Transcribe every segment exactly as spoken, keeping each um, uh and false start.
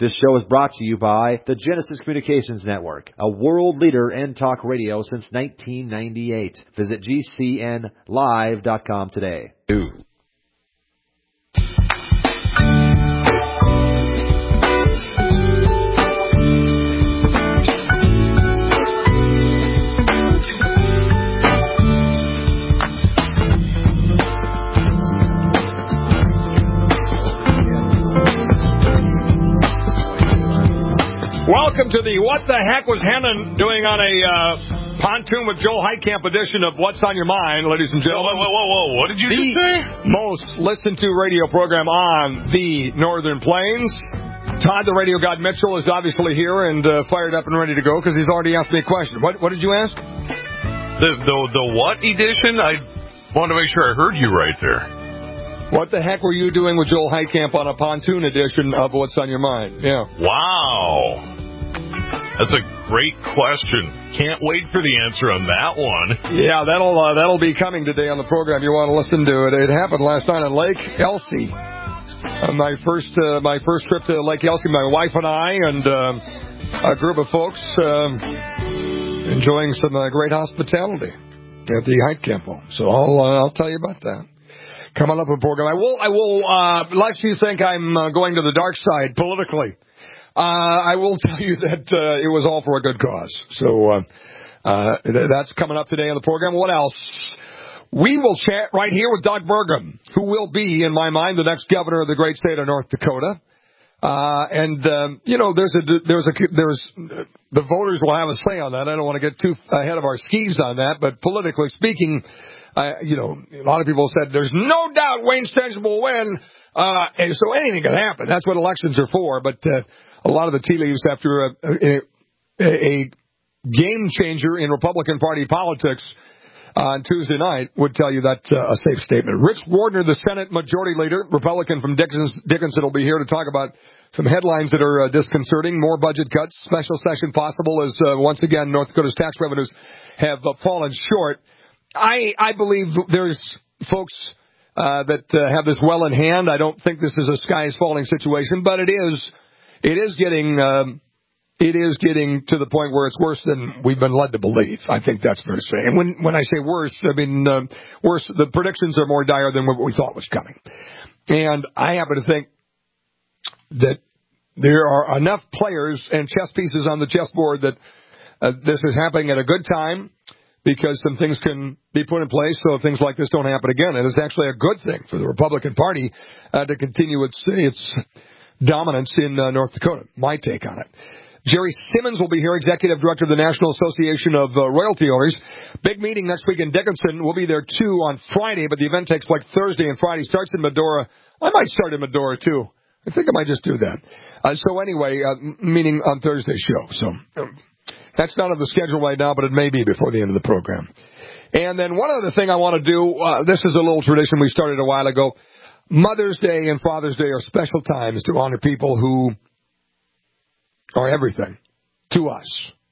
This show is brought to you by the Genesis Communications Network, a world leader in talk radio since nineteen ninety-eight. Visit G C N live dot com today. Ooh. Welcome to the What the Heck Was Hennon doing on a uh, pontoon with Joel Heitkamp edition of What's on Your Mind, ladies and gentlemen. Whoa, whoa, whoa, whoa. What did you the just say? Most listened to radio program on the Northern Plains. Todd, the radio god Mitchell, is obviously here and uh, fired up and ready to go because he's already asked me a question. What, what did you ask? The, the, the what edition? I wanted to make sure I heard you right there. What the heck were you doing with Joel Heitkamp on a pontoon edition of What's on Your Mind? Yeah. Wow. That's a great question. Can't wait for the answer on that one. Yeah, that'll uh, that'll be coming today on the program. You want to listen to it. It happened last night on Lake Elsie. Uh, my first uh, my first trip to Lake Elsie, my wife and I and uh, a group of folks um, enjoying some uh, great hospitality at the Heitkamp home. So I'll uh, I'll tell you about that. Coming up with the program. I will, I will, uh, lest you think I'm uh, going to the dark side politically, uh, I will tell you that uh, it was all for a good cause. So uh, uh, th- that's coming up today on the program. What else? We will chat right here with Doug Burgum, who will be, in my mind, the next governor of the great state of North Dakota. Uh, and, um, you know, there's a, there's a, there's, the voters will have a say on that. I don't want to get too ahead of our skis on that, but politically speaking, Uh, you know, a lot of people said there's no doubt Wayne Stetson will win, uh, and so anything can happen. That's what elections are for. But uh, a lot of the tea leaves after a, a, a game changer in Republican Party politics on Tuesday night would tell you that's uh, a safe statement. Rich Wardner, the Senate Majority Leader, Republican from Dickinson, Dickinson, will be here to talk about some headlines that are uh, disconcerting. More budget cuts, special session possible as, uh, once again, North Dakota's tax revenues have uh, fallen short. I, I believe there's folks uh, that uh, have this well in hand. I don't think this is a sky is falling situation, but it is it is getting um, it is getting to the point where it's worse than we've been led to believe. I think that's fair to say. And when when I say worse, I mean uh, worse. The predictions are more dire than what we thought was coming. And I happen to think that there are enough players and chess pieces on the chessboard that uh, this is happening at a good time, because some things can be put in place so things like this don't happen again. And it's actually a good thing for the Republican Party uh, to continue its its dominance in uh, North Dakota. My take on it. Jerry Simmons will be here, Executive Director of the National Association of uh, Royalty Owners. Big meeting next week in Dickinson. We'll be there, too, on Friday, but the event takes place Thursday and Friday. Starts in Medora. I might start in Medora, too. I think I might just do that. Uh, so anyway, uh, meeting on Thursday's show. So um, that's not on the schedule right now, but it may be before the end of the program. And then one other thing I want to do, uh, this is a little tradition we started a while ago. Mother's Day and Father's Day are special times to honor people who are everything to us.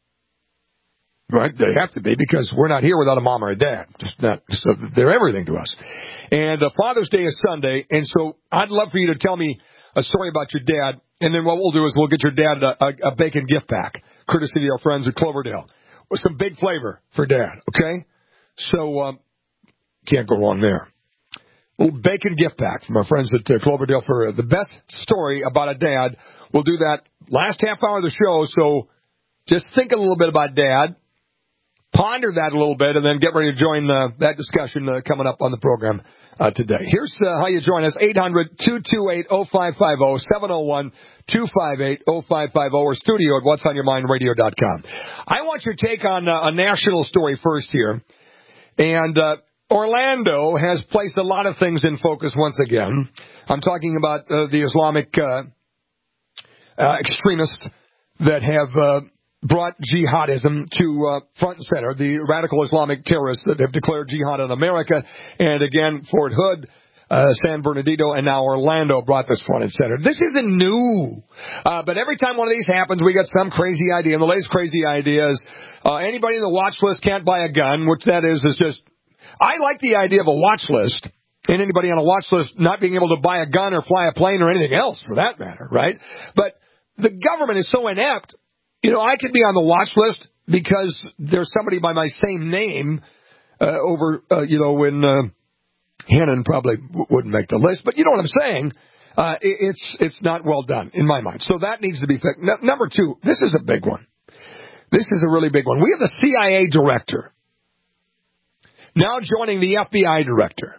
Right? They have to be, because we're not here without a mom or a dad. Just not, so they're everything to us. And uh, Father's Day is Sunday, and so I'd love for you to tell me a story about your dad, and then what we'll do is we'll get your dad a, a, a bacon gift pack, courtesy of our friends at Cloverdale, with some big flavor for Dad, okay? So, um, can't go wrong there. A little bacon gift pack from our friends at uh, Cloverdale for uh, the best story about a dad. We'll do that last half hour of the show, so just think a little bit about Dad, ponder that a little bit, and then get ready to join uh, that discussion uh, coming up on the program uh, today. Here's uh, how you join us, eight hundred, two two eight, oh five five oh, seven oh one, two five eight, oh five five oh, or studio at whats on your mind radio dot com. I want your take on uh, a national story first here. And uh, Orlando has placed a lot of things in focus once again. I'm talking about uh, the Islamic uh, uh, extremists that have uh, brought jihadism to uh, front and center, the radical Islamic terrorists that have declared jihad in America. And again, Fort Hood, uh, San Bernardino, and now Orlando brought this front and center. This isn't new, uh, but every time one of these happens, we get some crazy idea. And the latest crazy idea is uh, anybody in the watch list can't buy a gun, which that is is just, I like the idea of a watch list, and anybody on a watch list not being able to buy a gun or fly a plane or anything else for that matter, right? But the government is so inept. You know, I could be on the watch list because there's somebody by my same name uh, over, uh, you know, when uh, Hannon probably w- wouldn't make the list. But you know what I'm saying? Uh, it, it's it's not well done in my mind. So that needs to be fixed. N- number two, this is a big one. This is a really big one. We have the C I A director now joining the F B I director,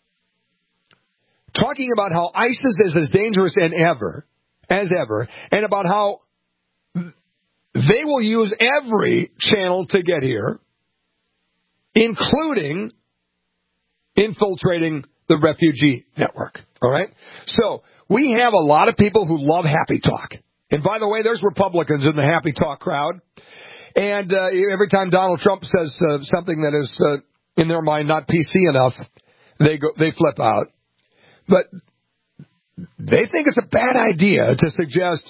talking about how ISIS is as dangerous as ever, as ever, and about how they will use every channel to get here, including infiltrating the refugee network. All right? So we have a lot of people who love happy talk. And by the way, there's Republicans in the happy talk crowd. And uh, every time Donald Trump says uh, something that is, uh, in their mind, not P C enough, they go, they flip out. But they think it's a bad idea to suggest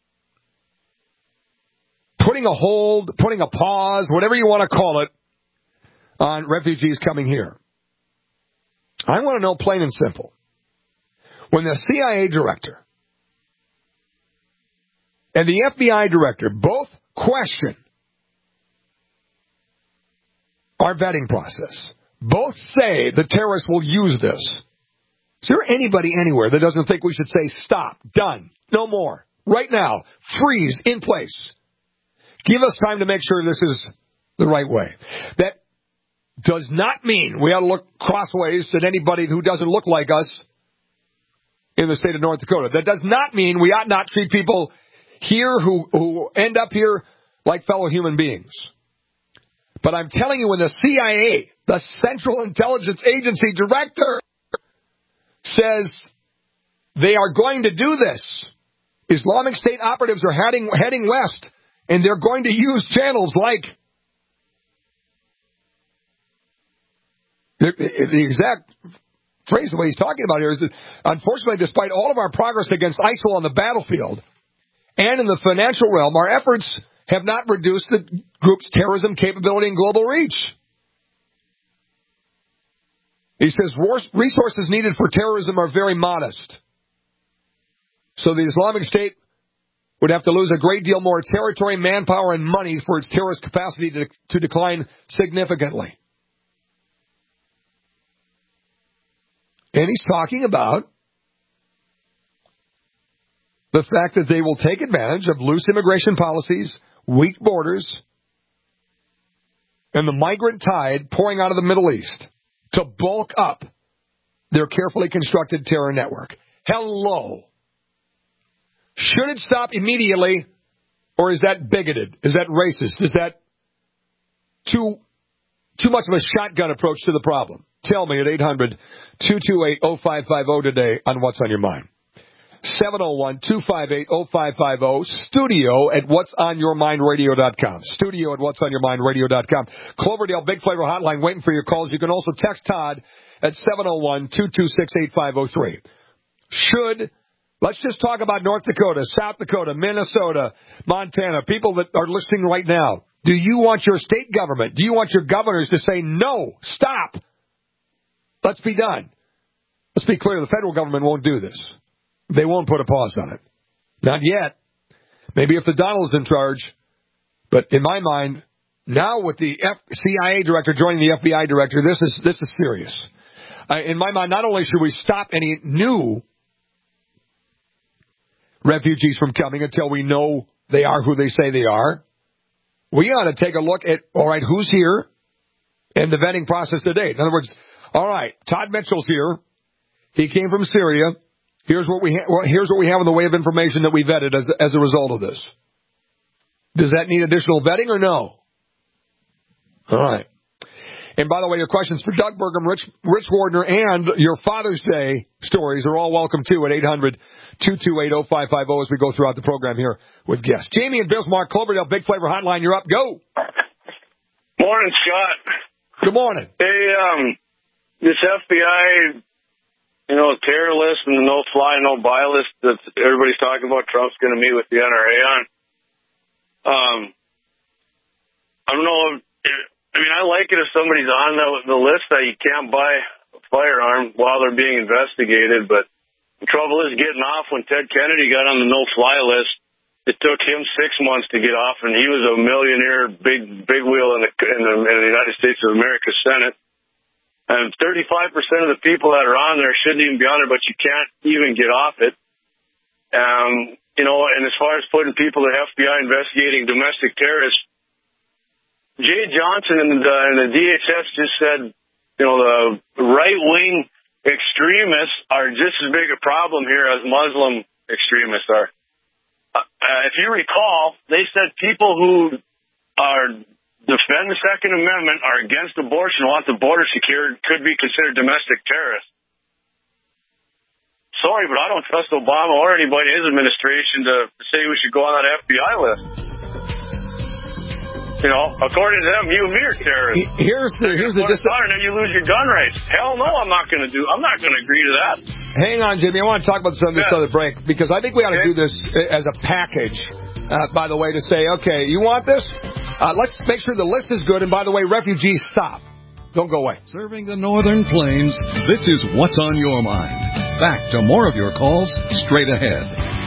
putting a hold, putting a pause, whatever you want to call it, on refugees coming here. I want to know plain and simple. When the C I A director and the F B I director both question our vetting process, both say the terrorists will use this, is there anybody anywhere that doesn't think we should say, stop, done, no more, right now, freeze, in place? Give us time to make sure this is the right way. That does not mean we ought to look crossways at anybody who doesn't look like us in the state of North Dakota. That does not mean we ought not treat people here who, who end up here like fellow human beings. But I'm telling you, when the C I A, the Central Intelligence Agency director, says they are going to do this, Islamic State operatives are heading, heading west, and they're going to use channels like the, the exact phrase, the way he's talking about here is that, unfortunately, despite all of our progress against ISIL on the battlefield and in the financial realm, our efforts have not reduced the group's terrorism capability and global reach. He says resources needed for terrorism are very modest. So the Islamic State would have to lose a great deal more territory, manpower, and money for its terrorist capacity to, to decline significantly. And he's talking about the fact that they will take advantage of loose immigration policies, weak borders, and the migrant tide pouring out of the Middle East to bulk up their carefully constructed terror network. Hello. Should it stop immediately, or is that bigoted? Is that racist? Is that too too much of a shotgun approach to the problem? Tell me at eight hundred, two two eight, oh five five oh today on What's on Your Mind. seven oh one, two five eight, oh five five oh, studio at whats on your mind radio dot com. Studio at whats on your mind radio dot com. Cloverdale Big Flavor Hotline waiting for your calls. You can also text Todd at seven oh one, two two six, eight five oh three. Should, let's just talk about North Dakota, South Dakota, Minnesota, Montana, people that are listening right now. Do you want your state government, do you want your governors to say, no, stop, let's be done? Let's be clear, the federal government won't do this. They won't put a pause on it. Not yet. Maybe if the Donald's in charge. But in my mind, now with the F- C I A director joining the F B I director, this is this is serious. Uh, in my mind, not only should we stop any new refugees from coming until we know they are who they say they are, we ought to take a look at, all right, who's here and the vetting process today. In other words, all right, Todd Mitchell's here. He came from Syria. Here's what we ha- well, here's what we have in the way of information that we vetted as as a result of this. Does that need additional vetting or no? All right. And by the way, your questions for Doug Burgum, Rich, Rich Wardner, and your Father's Day stories are all welcome too at eight hundred, two two eight, oh five five oh as we go throughout the program here with guests. Jamie and Bismarck, Cloverdale Big Flavor Hotline, you're up. Go. Morning, Scott. Good morning. Hey, um, this F B I, you know, terror list and the no-fly, no-buy list that everybody's talking about, Trump's going to meet with the N R A on. Um, I don't know. If, I mean, I like it if somebody's on the, the list that you can't buy a firearm while they're being investigated. But the trouble is getting off when Ted Kennedy got on the no-fly list. it took him six months to get off, and he was a millionaire, big big wheel in the in the, in the United States of America Senate. And thirty-five percent of the people that are on there shouldn't even be on there, but you can't even get off it. Um, you know, and as far as putting people in the F B I investigating domestic terrorists, Jay Johnson and the, and the D H S just said, you know, the right-wing extremists are just as big a problem here as Muslim extremists are. Uh, if you recall, they said people who are defend the Second Amendment, are against abortion, want the border secured, could be considered domestic terrorists. Sorry, but I don't trust Obama or anybody in his administration to say we should go on that F B I list. You know, according to them, you and me are terrorists. Here's the here's the dis- and then you lose your gun rights. Hell no, I'm not going to do. I'm not going to agree to that. Hang on, Jimmy. I want to talk about some of this yeah. other break because I think we ought to okay. do this as a package. Uh, by the way, to say, okay, you want this? Uh, let's make sure the list is good. And by the way, refugees, stop. Don't go away. Serving the Northern Plains, this is What's on Your Mind. Back to more of your calls straight ahead.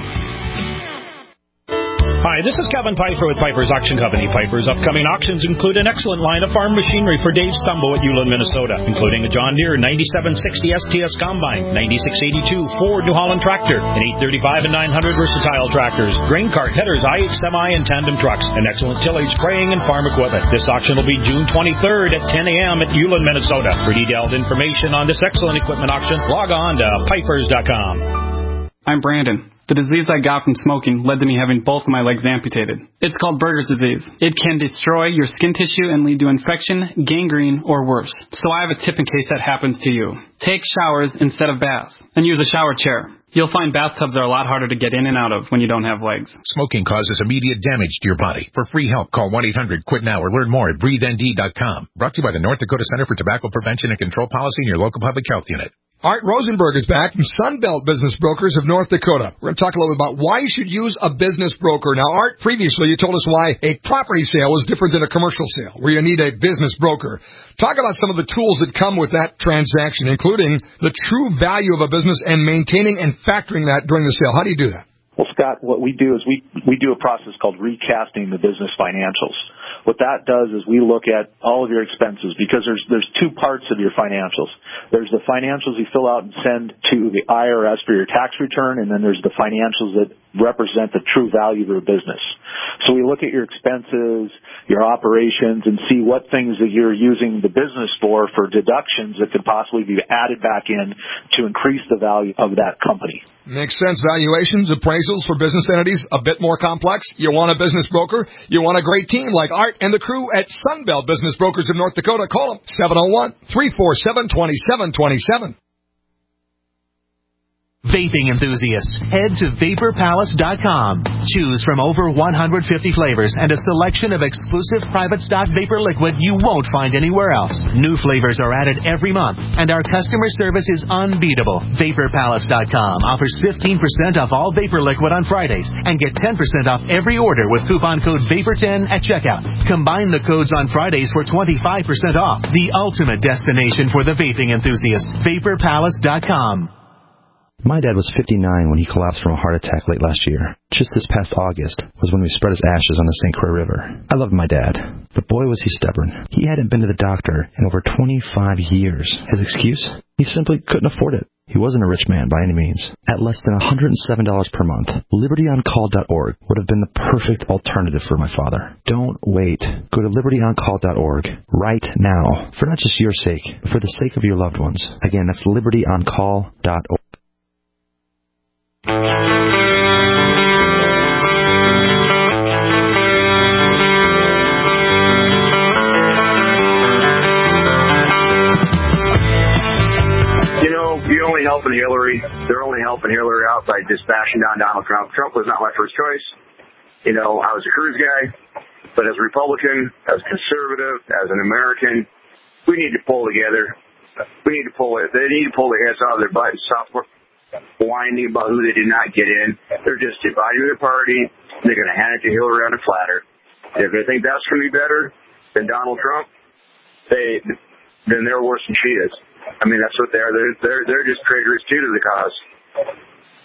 Hi, this is Kevin Piper with Piper's Auction Company. Piper's upcoming auctions include an excellent line of farm machinery for Dave Stumbo at Ulen, Minnesota, including a John Deere ninety-seven sixty S T S Combine, ninety-six eighty-two Ford New Holland tractor, an eight thirty-five and nine hundred versatile tractors, grain cart, headers, I H semi, and tandem trucks, and excellent tillage, spraying, and farm equipment. This auction will be June twenty-third at ten a.m. at Ulen, Minnesota. For detailed information on this excellent equipment auction, log on to pipers dot com. I'm Brandon. The disease I got from smoking led to me having both of my legs amputated. It's called Berger's disease. It can destroy your skin tissue and lead to infection, gangrene, or worse. So I have a tip in case that happens to you. Take showers instead of baths, and use a shower chair. You'll find bathtubs are a lot harder to get in and out of when you don't have legs. Smoking causes immediate damage to your body. For free help, call one eight hundred quit now or learn more at breathe N D dot com. Brought to you by the North Dakota Center for Tobacco Prevention and Control Policy and your local public health unit. Art Rosenberg is back from Sunbelt Business Brokers of North Dakota. We're going to talk a little bit about why you should use a business broker. Now, Art, previously you told us why a property sale is different than a commercial sale, where you need a business broker. Talk about some of the tools that come with that transaction, including the true value of a business and maintaining and factoring that during the sale. How do you do that? Well, Scott, what we do is we, we do a process called recasting the business financials. What that does is we look at all of your expenses because there's there's two parts of your financials. There's the financials you fill out and send to the I R S for your tax return, and then there's the financials that represent the true value of your business. So we look at your expenses, your operations, and see what things that you're using the business for, for deductions that could possibly be added back in to increase the value of that company. Makes sense. Valuations, appraisals for business entities, a bit more complex. You want a business broker? You want a great team like Art and the crew at Sunbelt Business Brokers of North Dakota. Call them seven oh one, three four seven, two seven two seven. Vaping enthusiasts, head to vapor palace dot com. Choose from over one hundred fifty flavors and a selection of exclusive private stock vapor liquid you won't find anywhere else. New flavors are added every month, and our customer service is unbeatable. vapor palace dot com offers fifteen percent off all vapor liquid on Fridays and get ten percent off every order with coupon code vapor ten at checkout. Combine the codes on Fridays for twenty-five percent off. The ultimate destination for the vaping enthusiast. vapor palace dot com. My dad was fifty-nine when he collapsed from a heart attack late last year. Just this past August was when we spread his ashes on the Saint Croix River. I loved my dad, but boy was he stubborn. He hadn't been to the doctor in over twenty-five years. His excuse? He simply couldn't afford it. He wasn't a rich man by any means. At less than one hundred seven dollars per month, liberty on call dot org would have been the perfect alternative for my father. Don't wait. Go to liberty on call dot org right now, for not just your sake, but for the sake of your loved ones. Again, that's liberty on call dot org. You're only helping Hillary. They're only helping Hillary out by just bashing down Donald Trump. Trump was not my first choice. You know, I was a Cruz guy, but as a Republican, as a conservative, as an American, we need to pull together. We need to pull it. They need to pull their heads out of their butt and stop whining about who they did not get in. They're just dividing their party. They're going to hand it to Hillary on a platter. If they think that's going to be better than Donald Trump, they then they're worse than she is. I mean, that's what they are. They're, they're, they're just traitors too to the cause.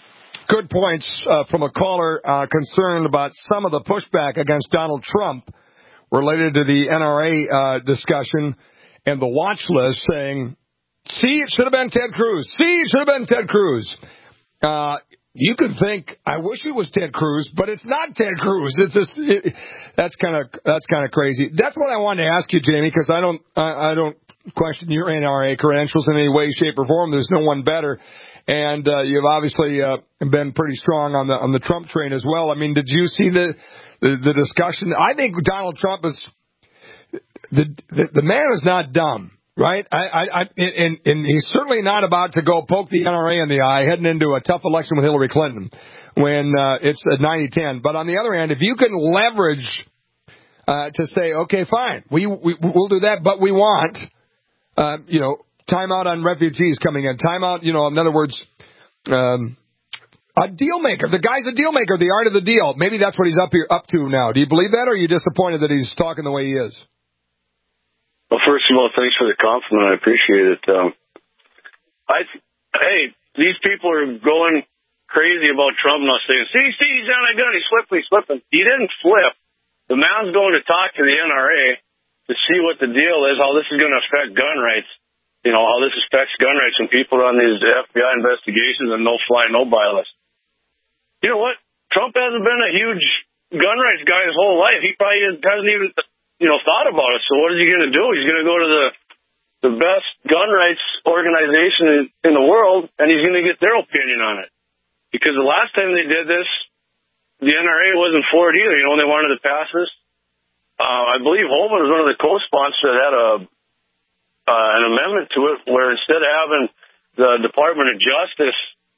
good points uh, from a caller uh, concerned about some of the pushback against Donald Trump related to the N R A uh, discussion and the watch list, saying, see, it should have been Ted Cruz. See, it should have been Ted Cruz. Uh, you could think, I wish it was Ted Cruz, but it's not Ted Cruz. It's just it, that's kind of that's kind of crazy. That's what I wanted to ask you, Jamie, because I don't I, I don't question your N R A credentials in any way, shape, or form. There's no one better, and uh, you've obviously uh, been pretty strong on the on the Trump train as well. I mean, did you see the the, the discussion? I think Donald Trump is the the, the man is not dumb. Right, I, I, I, and, and he's certainly not about to go poke the N R A in the eye heading into a tough election with Hillary Clinton when uh, it's a ninety ten. But on the other hand, if you can leverage uh, to say, okay, fine, we, we we'll do that, but we want, uh, you know, timeout on refugees coming in, timeout, you know, in other words, um, a deal maker. The guy's a deal maker. The art of the deal. Maybe that's what he's up here up to now. Do you believe that, or are you disappointed that he's talking the way he is? Well, first of all, thanks for the compliment. I appreciate it. Um, I, hey, these people are going crazy about Trump now, saying, see, see, he's on a gun, he's slipping, he's slipping. He didn't flip. The man's going to talk to the N R A to see what the deal is, how this is going to affect gun rights, you know, how this affects gun rights when people are on these F B I investigations and no-fly, no-buy list. You know what? Trump hasn't been a huge gun rights guy his whole life. He probably hasn't even... you know, thought about it. So what is he going to do? He's going to go to the the best gun rights organization in, in the world, and he's going to get their opinion on it. Because the last time they did this, the N R A wasn't for it either. You know, when they wanted to pass this. Uh, I believe Holman was one of the co-sponsors that had a uh, an amendment to it where instead of having the Department of Justice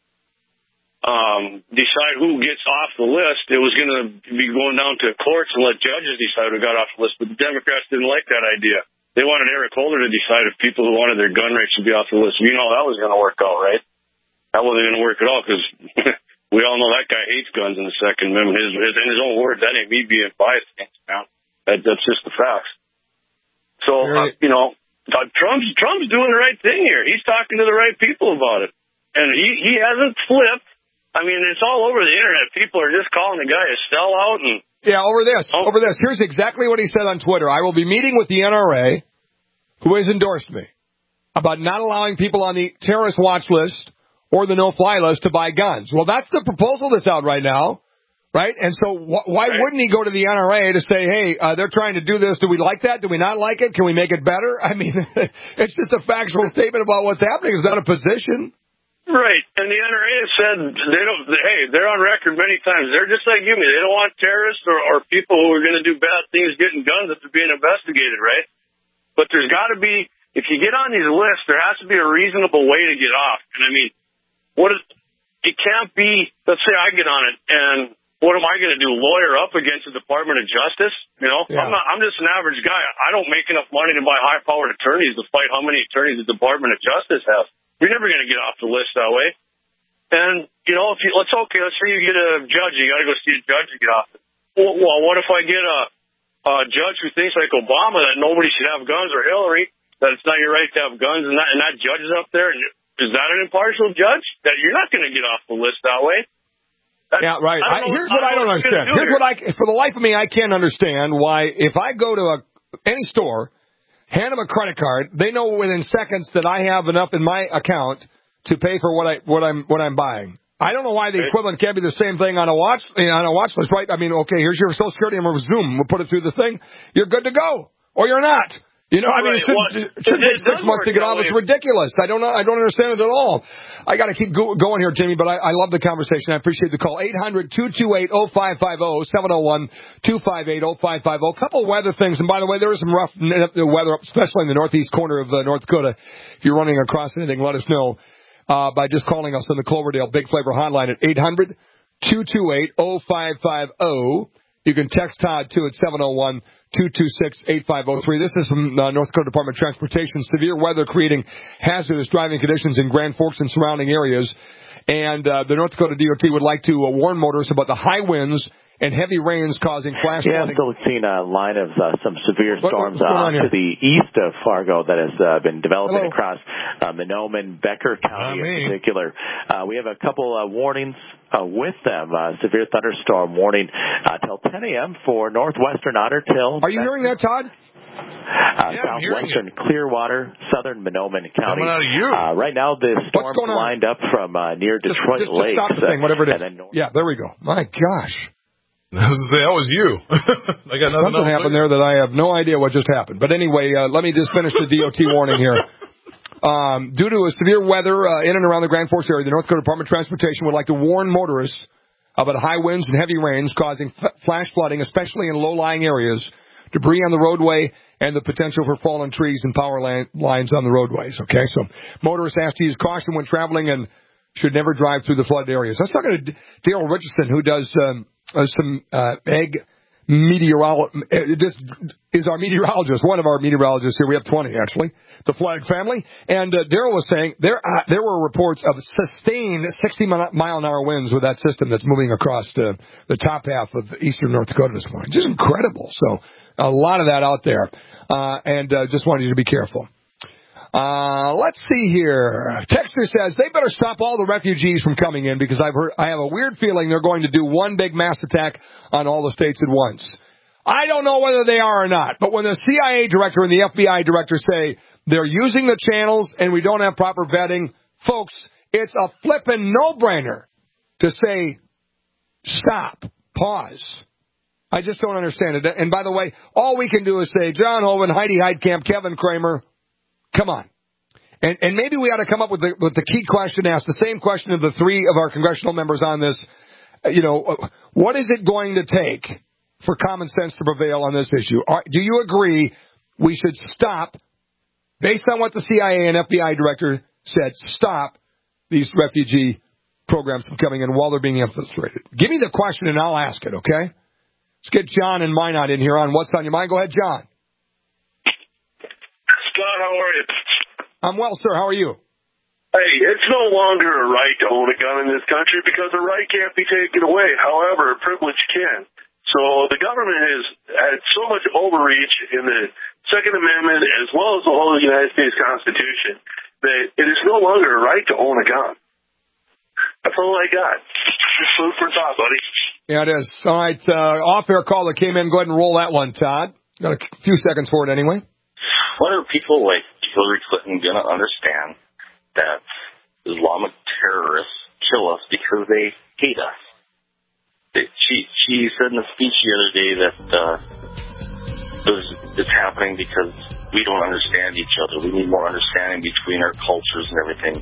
Um, decide who gets off the list, it was going to be going down to courts and let judges decide who got off the list. But the Democrats didn't like that idea. They wanted Eric Holder to decide if people who wanted their gun rights should be off the list. You know how that was going to work out, right? That wasn't going to work at all because we all know that guy hates guns in the Second Amendment. His, his, in his own words, that ain't me being biased against him. That, that's just the facts. So, uh, you know, Trump's Trump's doing the right thing here. He's talking to the right people about it. And he, he hasn't flipped. I mean, it's all over the internet. People are just calling the guy a sellout. And yeah, over this, oh. over this. Here's exactly what he said on Twitter. I will be meeting with the N R A, who has endorsed me, about not allowing people on the terrorist watch list or the no-fly list to buy guns. Well, that's the proposal that's out right now, right? And so wh- why right. wouldn't he go to the N R A to say, hey, uh, they're trying to do this. Do we like that? Do we not like it? Can we make it better? I mean, it's just a factual statement about what's happening. It's not a position. Right, and the N R A has said they don't. Hey, they're on record many times. They're just like you, me. They don't want terrorists or, or people who are going to do bad things getting guns if they're being investigated, right? But there's got to be, if you get on these lists, there has to be a reasonable way to get off. And I mean, what is? It can't be. Let's say I get on it, and what am I going to do? Lawyer up against the Department of Justice? You know, yeah. I'm not. I'm just an average guy. I don't make enough money to buy high-powered attorneys to fight how many attorneys the Department of Justice has. You're never going to get off the list that way. And, you know, if you, let's okay, let's say you get a judge, you got to go see a judge to get off it. Well, well, what if I get a, a judge who thinks like Obama that nobody should have guns, or Hillary, that it's not your right to have guns, and that, and that judge is up there? And is that an impartial judge? That you're not going to get off the list that way. That's, yeah, right. I I, here's what I don't understand. Here's here. what I, for the life of me, I can't understand why if I go to a any store, hand them a credit card, they know within seconds that I have enough in my account to pay for what I what I'm what I'm buying. I don't know why the equivalent can't be the same thing on a watch on a watch list, right? I mean, okay, here's your Social Security number, Zoom, we'll put it through the thing. You're good to go, or you're not. You know, I mean, right. it shouldn't, well, it shouldn't take six months to get off. It's ridiculous. I don't know. I don't understand it at all. I got to keep go- going here, Jimmy, but I, I love the conversation. I appreciate the call. eight hundred two two eight oh five five oh, seven oh one two five eight oh five five oh. A couple weather things. And by the way, there is some rough weather, especially in the northeast corner of uh, North Dakota. If you're running across anything, let us know uh, by just calling us on the Cloverdale Big Flavor hotline at eight hundred two two eight oh five five oh. You can text Todd, too, at seven oh one two two six eight five oh three. This is from uh, North Dakota Department of Transportation. Severe weather creating hazardous driving conditions in Grand Forks and surrounding areas. And uh, the North Dakota D O T would like to uh, warn motorists about the high winds and heavy rains causing flash Yeah, I'm flooding. still seeing a line of uh, some severe What- storms what's going uh, on here? to the east of Fargo that has uh, been developing Hello. across uh, Monoman, Becker County Not in me. particular. Uh, we have a couple uh, warnings uh, with them. Uh, severe thunderstorm warning uh, till ten a.m. for northwestern Otter Tail. Are you hearing that, Todd? Uh, Yeah, I'm hearing southwestern Clearwater, southern Monoman County. Coming out of you. Uh, right now, the What's storm's going on? lined up from uh, near Just, Detroit just, just Lakes. stop the thing, whatever it uh, is. and then north- Yeah, there we go. My gosh. I was gonna say, that was you. I got nothing Something else happened later. there that I have no idea what just happened. But anyway, uh, let me just finish the D O T warning here. Um, due to a severe weather uh, in and around the Grand Forks area, the North Dakota Department of Transportation would like to warn motorists about high winds and heavy rains causing f- flash flooding, especially in low-lying areas, debris on the roadway, and the potential for fallen trees and power line, lines on the roadways. Okay, so motorists asked to use caution when traveling and should never drive through the flooded areas. I was talking to D- Dale Richardson, who does um, uh, some uh, egg meteorology. This is our meteorologist, one of our meteorologists here. We have twenty, actually, the Flag family. And uh, Daryl was saying there uh, there were reports of sustained sixty mile an hour winds with that system that's moving across uh, the top half of eastern North Dakota this morning. Just incredible. So a lot of that out there. Uh, and uh, just wanted you to be careful. Uh, let's see here. Texter says they better stop all the refugees from coming in because I've heard, I have a weird feeling they're going to do one big mass attack on all the states at once. I don't know whether they are or not, but when the C I A director and the F B I director say they're using the channels and we don't have proper vetting, folks, it's a flippin' no-brainer to say stop, pause. I just don't understand it. And by the way, all we can do is say, John Hoven, Heidi Heidkamp, Kevin Kramer, come on. And, and maybe we ought to come up with the, with the key question, ask the same question of the three of our congressional members on this. You know, what is it going to take for common sense to prevail on this issue? Are, do you agree we should stop, based on what the C I A and F B I director said, stop these refugee programs from coming in while they're being infiltrated? Give me the question and I'll ask it, okay? Let's get John and Minot in here on What's on Your Mind. Go ahead, John. Scott, how are you? I'm well, sir. How are you? Hey, it's no longer a right to own a gun in this country because a right can't be taken away. However, a privilege can. So the government has had so much overreach in the Second Amendment as well as the whole United States Constitution that it is no longer a right to own a gun. That's all I got. Just food for thought, buddy. Yeah, it is. All right, uh, off-air call that came in. Go ahead and roll that one, Todd. Got a few seconds for it anyway. What are people like Hillary Clinton going to understand that Islamic terrorists kill us because they hate us? That she she said in a speech the other day that uh, this, it's happening because we don't understand each other. We need more understanding between our cultures and everything.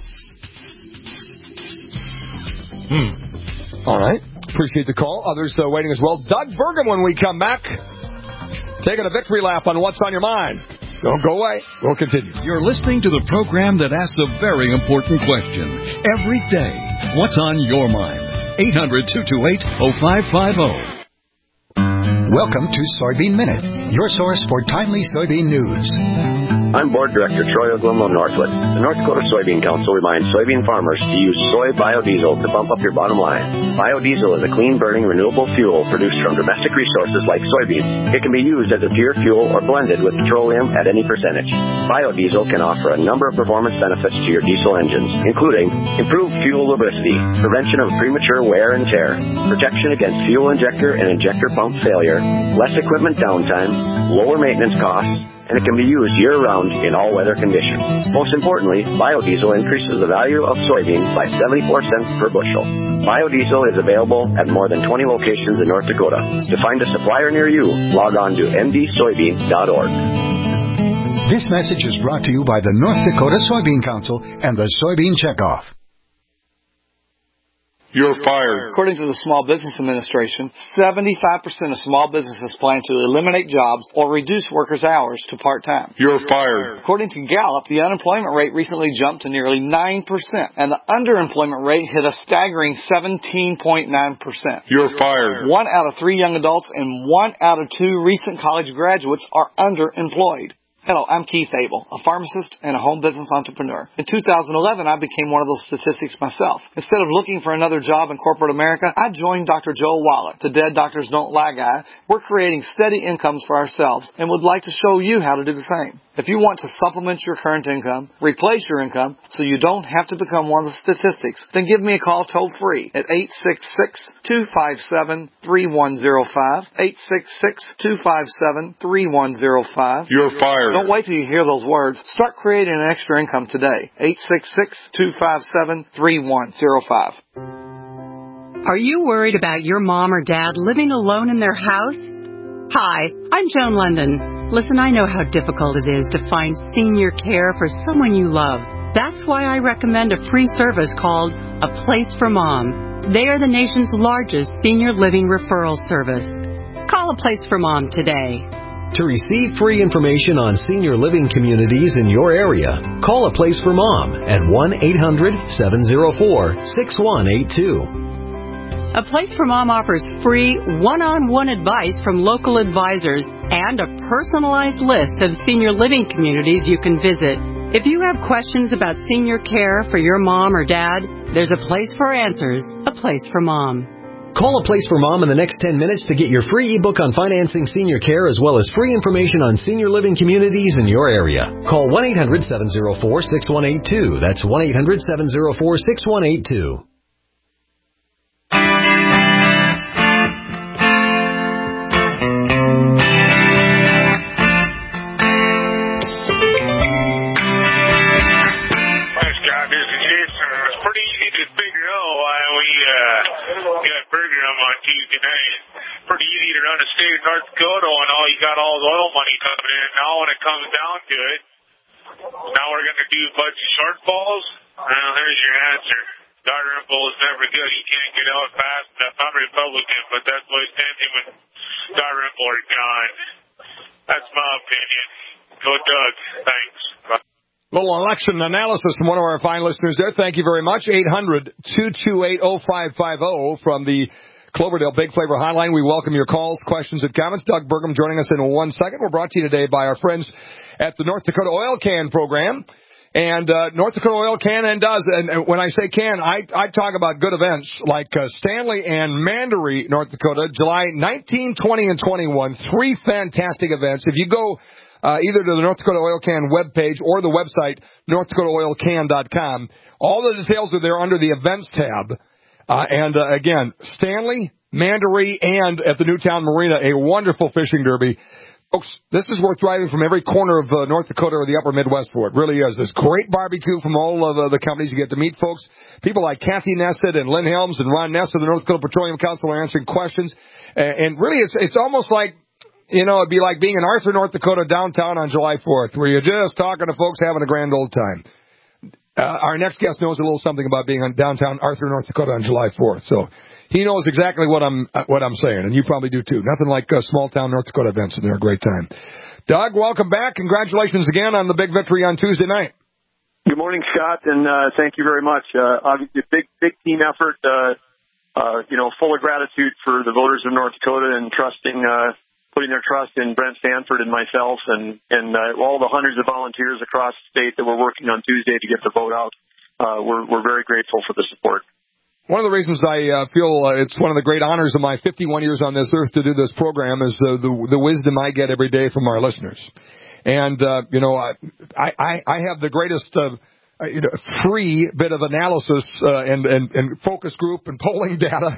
Hmm. All right. Appreciate the call. Others uh, waiting as well. Doug Burgum when we come back. Taking a victory lap on What's on Your Mind. Don't go away. We'll continue. You're listening to the program that asks a very important question every day. What's on your mind? eight hundred, two two eight, oh five five oh. Welcome to Soybean Minute, your source for timely soybean news. I'm Board Director Troy Oglum of Northwood. The North Dakota Soybean Council reminds soybean farmers to use soy biodiesel to bump up your bottom line. Biodiesel is a clean-burning, renewable fuel produced from domestic resources like soybeans. It can be used as a pure fuel or blended with petroleum at any percentage. Biodiesel can offer a number of performance benefits to your diesel engines, including improved fuel lubricity, prevention of premature wear and tear, protection against fuel injector and injector pump failure, less equipment downtime, lower maintenance costs, and it can be used year-round in all weather conditions. Most importantly, biodiesel increases the value of soybeans by seventy-four cents per bushel. Biodiesel is available at more than twenty locations in North Dakota. To find a supplier near you, log on to n d soybean dot org. This message is brought to you by the North Dakota Soybean Council and the Soybean Checkoff. You're fired. According to the Small Business Administration, seventy-five percent of small businesses plan to eliminate jobs or reduce workers' hours to part-time. You're fired. According to Gallup, the unemployment rate recently jumped to nearly nine percent, and the underemployment rate hit a staggering seventeen point nine percent. You're fired. One out of three young adults and one out of two recent college graduates are underemployed. Hello, I'm Keith Abel, a pharmacist and a home business entrepreneur. In two thousand eleven, I became one of those statistics myself. Instead of looking for another job in corporate America, I joined Doctor Joe Wallach, the Dead Doctors Don't Lie guy. We're creating steady incomes for ourselves and would like to show you how to do the same. If you want to supplement your current income, replace your income, so you don't have to become one of the statistics, then give me a call toll free at eight six six, two five seven, three one zero five, eight six six, two five seven, three one zero five. You're fired. Don't wait till you hear those words. Start creating an extra income today. eight six six, two five seven, three one zero five. Are you worried about your mom or dad living alone in their house? Hi, I'm Joan London. Listen, I know how difficult it is to find senior care for someone you love. That's why I recommend a free service called A Place for Mom. They are the nation's largest senior living referral service. Call A Place for Mom today. To receive free information on senior living communities in your area, call A Place for Mom at one eight hundred, seven oh four, six one eight two. A Place for Mom offers free one-on-one advice from local advisors and a personalized list of senior living communities you can visit. If you have questions about senior care for your mom or dad, there's a place for answers, A Place for Mom. Call A Place for Mom in the next ten minutes to get your free ebook on financing senior care as well as free information on senior living communities in your area. Call one eight hundred, seven oh four, six one eight two. That's one eight hundred, seven oh four, six one eight two. Tuesday night. Pretty easy to run a state of North Dakota when all you got all the oil money coming in. Now when it comes down to it, now we're going to do a bunch of shortfalls. Well, there's your answer. Dalrymple is never good. He can't get out fast enough. I'm Republican, but that's why him and Dalrymple are gone. That's my opinion. Go Doug. Thanks. Bye. Little election analysis from one of our fine listeners there. Thank you very much. eight hundred, two two eight, oh five five oh from the Cloverdale Big Flavor Hotline. We welcome your calls, questions, and comments. Doug Burgum joining us in one second. We're brought to you today by our friends at the North Dakota Oil Can Program. And uh, North Dakota Oil can and does. And when I say can, I, I talk about good events like uh, Stanley and Mandaree, North Dakota, July nineteenth, twentieth, and twenty-first. Three fantastic events. If you go uh, either to the North Dakota Oil Can webpage or the website, north dakota oil can dot com, all the details are there under the events tab. Uh, and, uh, again, Stanley, Mandaree, and at the Newtown Marina, a wonderful fishing derby. Folks, this is worth driving from every corner of uh, North Dakota or the upper Midwest for. It really is. There's great barbecue from all of uh, the companies. You get to meet folks. People like Kathy Nessett and Lynn Helms and Ron Ness of the North Dakota Petroleum Council are answering questions. And, and really, it's, it's almost like, you know, it'd be like being in Arthur, North Dakota downtown on July fourth, where you're just talking to folks having a grand old time. Uh, our next guest knows a little something about being on downtown Arthur, North Dakota on July fourth. So he knows exactly what I'm uh, what I'm saying, and you probably do too. Nothing like uh, small town North Dakota events, and they're a great time. Doug, welcome back. Congratulations again on the big victory on Tuesday night. Good morning, Scott, and uh, thank you very much. Uh, obviously, big big team effort. Uh, uh, you know, full of gratitude for the voters of North Dakota and trusting. Uh, putting their trust in Brent Stanford and myself and, and uh, all the hundreds of volunteers across the state that were working on Tuesday to get the vote out. Uh, we're, we're very grateful for the support. One of the reasons I uh, feel uh, it's one of the great honors of my fifty-one years on this earth to do this program is uh, the, the wisdom I get every day from our listeners. And, uh, you know, I, I, I have the greatest uh, you know, free bit of analysis uh, and, and, and focus group and polling data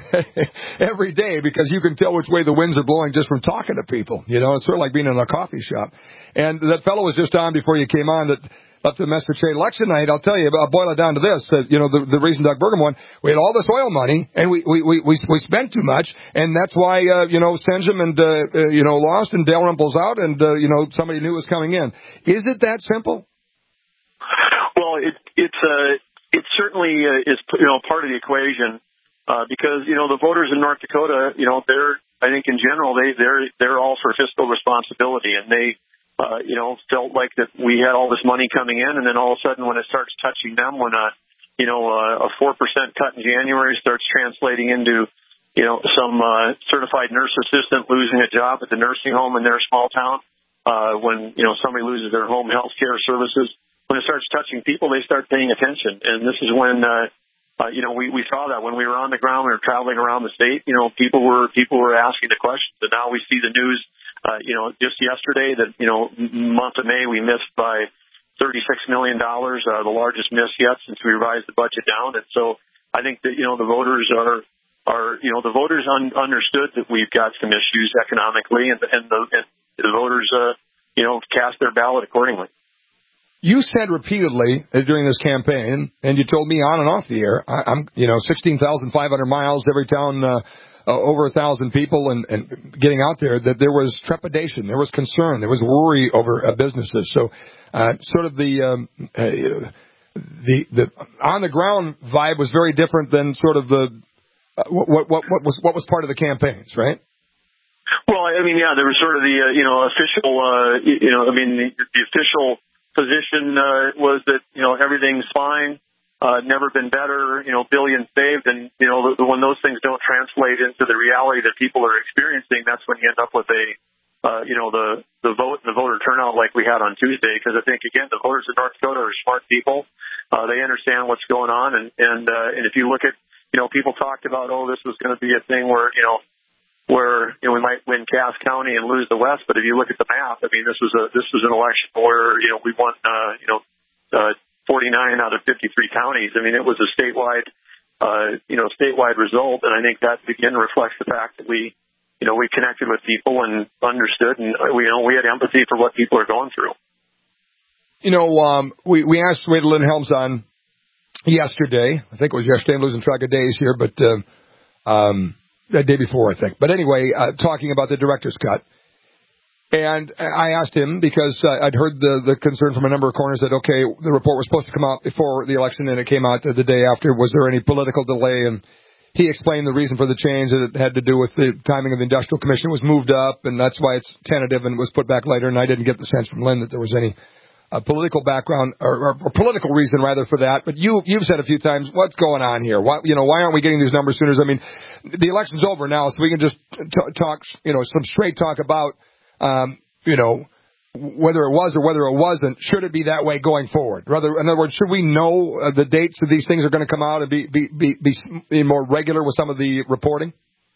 every day because you can tell which way the winds are blowing just from talking to people. You know, it's sort of like being in a coffee shop. And that fellow was just on before you came on that left the message saying, election night, I'll tell you, I'll boil it down to this, that, you know, the, the reason Doug Burgum won, we had all this oil money and we, we, we, we, we spent too much. And that's why, uh, you know, Senjum and, uh, uh, you know, lost and Dalrymple's out and, uh, you know, somebody new was coming in. Is it that simple? Well, it, it's uh, it certainly uh, is, you know, part of the equation uh, because, you know, the voters in North Dakota, you know, they're, I think in general, they, they're, they're all for fiscal responsibility and they, uh, you know, felt like that we had all this money coming in and then all of a sudden when it starts touching them, when a, you know, a four percent cut in January starts translating into, you know, some uh, certified nurse assistant losing a job at the nursing home in their small town. uh, when, you know, somebody loses their home health care services. When it starts touching people, they start paying attention. And this is when, uh, uh, you know, we, we saw that when we were on the ground, we were traveling around the state, you know, people were, people were asking the questions. And now we see the news, uh, you know, just yesterday that, you know, month of May, we missed by thirty-six million dollars, uh, the largest miss yet since we revised the budget down. And so I think that, you know, the voters are, are, you know, the voters un- understood that we've got some issues economically, and, and the, and the voters, uh, you know, cast their ballot accordingly. You said repeatedly during this campaign, and you told me on and off the air, I, I'm, you know, sixteen thousand five hundred miles, every town, uh, uh, over a thousand people, and, and getting out there, that there was trepidation, there was concern, there was worry over uh, businesses. So, uh, sort of the, um, uh, the, the on the ground vibe was very different than sort of the, uh, what, what, what was, what was part of the campaigns, right? Well, I mean, yeah, there was sort of the, uh, you know, official, uh, you know, I mean, the, the official position uh, was that, you know, everything's fine, uh, never been better, you know, billions saved. And, you know, the, when those things don't translate into the reality that people are experiencing, that's when you end up with a, uh, you know, the, the vote, the voter turnout like we had on Tuesday. Because I think, again, the voters in North Dakota are smart people. Uh, they understand what's going on. And, and, uh, and if you look at, you know, people talked about, oh, this was going to be a thing where, you know, where, you know, we might win Cass County and lose the West. But if you look at the map, I mean, this was a, this was an election where, you know, we won, uh, you know, uh, forty-nine out of fifty-three counties. I mean, it was a statewide, uh, you know, statewide result. And I think that again reflects the fact that we, you know, we connected with people and understood, and we, you know, we had empathy for what people are going through. You know, um, we, we asked Wade Lindhelms on yesterday. I think it was yesterday. I'm losing track of days here, but, uh, um, the day before, I think. But anyway, uh, talking about the director's cut. And I asked him, because uh, I'd heard the, the concern from a number of corners that, okay, the report was supposed to come out before the election and it came out the day after. Was there any political delay? And he explained the reason for the change, that it had to do with the timing of the Industrial Commission. It was moved up, and that's why it's tentative and was put back later. And I didn't get the sense from Lynn that there was any uh, political background or, or, or political reason, rather, for that. But you, you've said a few times, what's going on here? Why, you know, why aren't we getting these numbers sooner? I mean, the election's over now, so we can just t- talk, you know, some straight talk about, um, you know, whether it was or whether it wasn't. Should it be that way going forward? Rather, in other words, should we know uh, the dates that these things are going to come out and be, be, be, be more regular with some of the reporting?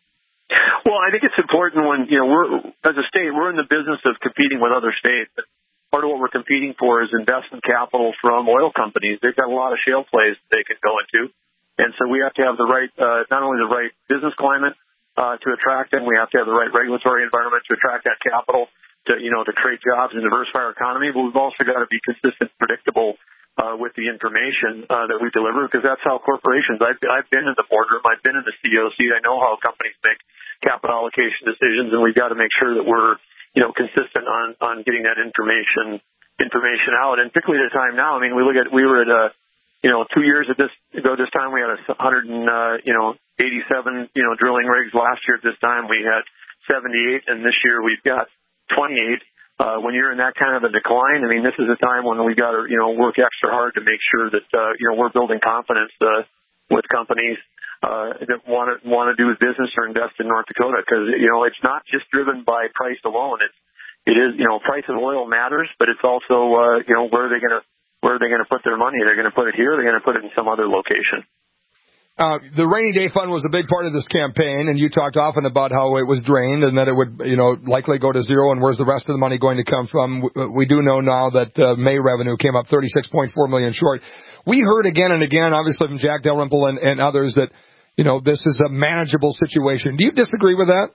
Well, I think it's important when, you know, we're, as a state, we're in the business of competing with other states. Part of what we're competing for is investment capital from oil companies. They've got a lot of shale plays they can go into. And so we have to have the right, uh, not only the right business climate uh, to attract them, we have to have the right regulatory environment to attract that capital to, you know, to create jobs and diversify our economy. But we've also got to be consistent, predictable uh, with the information uh, that we deliver, because that's how corporations, I've, I've been in the boardroom, I've been in the C E O seat, I know how companies make capital allocation decisions, and we've got to make sure that we're, you know, consistent on, on getting that information, information out. And particularly at a time now, I mean, we look at, we were at a, you know, two years at this ago this time, we had a hundred and, uh, you know, eighty-seven, you know, drilling rigs. Last year at this time, we had seventy-eight, and this year we've got twenty-eight. Uh, when you're in that kind of a decline, I mean, this is a time when we got to, you know, work extra hard to make sure that, uh, you know, we're building confidence, uh, with companies, uh, that want to, want to do business or invest in North Dakota. Cause, you know, it's not just driven by price alone. It's, it is, you know, price of oil matters, but it's also, uh, you know, where are they going to, where are they going to put their money? They're going to put it here. They're going to put it in some other location. Uh, the rainy day fund was a big part of this campaign, and you talked often about how it was drained and that it would, you know, likely go to zero, and where's the rest of the money going to come from? We do know now that uh, May revenue came up thirty-six point four million dollars short. We heard again and again, obviously from Jack Dalrymple and, and others, that, you know, this is a manageable situation. Do you disagree with that?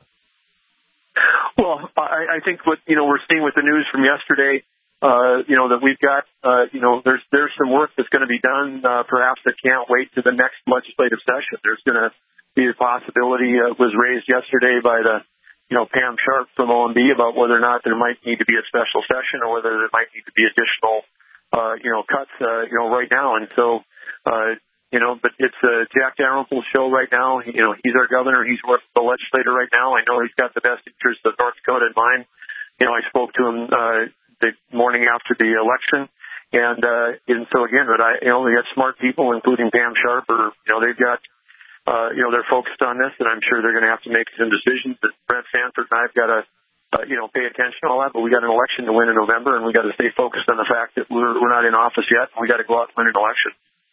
Well, I, I think what, you know, we're seeing with the news from yesterday, Uh, you know, that we've got, uh, you know, there's, there's some work that's going to be done, uh, perhaps that can't wait to the next legislative session. There's going to be a possibility, uh, was raised yesterday by the, you know, Pam Sharp from O M B about whether or not there might need to be a special session or whether there might need to be additional, uh, you know, cuts, uh, you know, right now. And so, uh, you know, but it's uh, Jack Dalrymple's show right now. You know, he's our governor. He's with the legislator right now. I know he's got the best interests of North Dakota in mind. You know, I spoke to him, uh, the morning after the election. And, uh, and so again, but I, you know, we got smart people, including Pam Sharp, or, you know, they've got, uh, you know, they're focused on this, and I'm sure they're going to have to make some decisions. But Brent Sanford and I've got a, uh, you know, pay attention to all that. But we got an election to win in November, and we got to stay focused on the fact that we're we're not in office yet. And we got to go out and win an election.